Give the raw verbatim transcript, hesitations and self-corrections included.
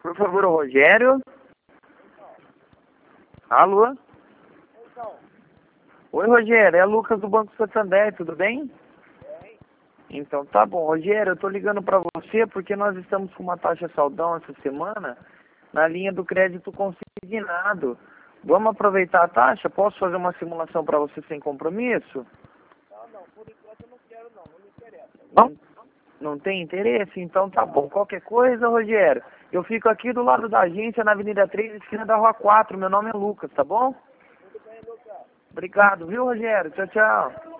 Por favor, o Rogério. Alô? Oi, Rogério, é Lucas do Banco Santander, tudo bem? Então, tá bom. Rogério, eu tô ligando pra você porque nós estamos com uma taxa saldão essa semana na linha do crédito consignado. Vamos aproveitar a taxa? Posso fazer uma simulação pra você sem compromisso? Não, não, por enquanto eu não quero não, não me interessa. Não? Não tem interesse? Então tá bom. Qualquer coisa, Rogério, eu fico aqui do lado da agência na Avenida três, esquina da Rua quatro. Meu nome é Lucas, tá bom? Tudo bem, Lucas? Obrigado, viu, Rogério? Tchau, tchau.